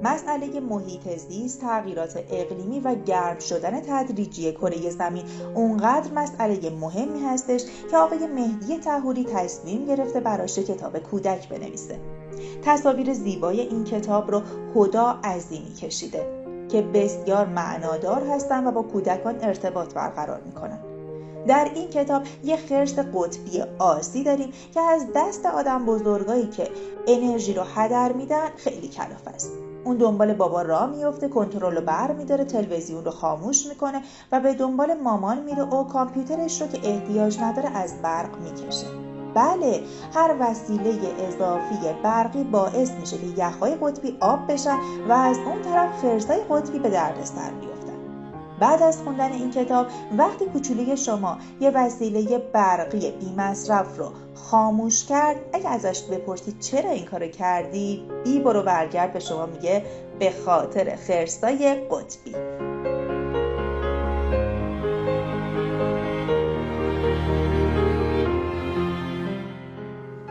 مسئله محیط زیست، تغییرات اقلیمی و گرم شدن تدریجی کره زمین اونقدر مسئله مهمی هستش که آقای مهدی طهوری تصمیم گرفته براش کتاب کودک بنویسه. تصاویر زیبای این کتاب رو هدا عظیمی کشیده که بسیار معنادار هستن و با کودکان ارتباط برقرار میکنن. در این کتاب یه خرس قطبی آسی داریم که از دست آدم بزرگایی که انرژی رو هدر میدن خیلی کلافه است. اون دنبال بابا راه میفته، کنترل رو بر میداره، تلویزیون رو خاموش میکنه و به دنبال مامان میره و کامپیوترش رو که احتیاج نداره از برق میکشه. بله، هر وسیله اضافی برقی باعث میشه که یخهای قطبی آب بشن و از اون طرف خرسای قطبی به دردسر بیفتن. بعد از خوندن این کتاب وقتی کوچولوی شما یه وسیله برقی بی مصرف رو خاموش کرد، اگه ازش بپرسید چرا این کارو کردی، بی برو برگرد به شما میگه به خاطر خرسای قطبی.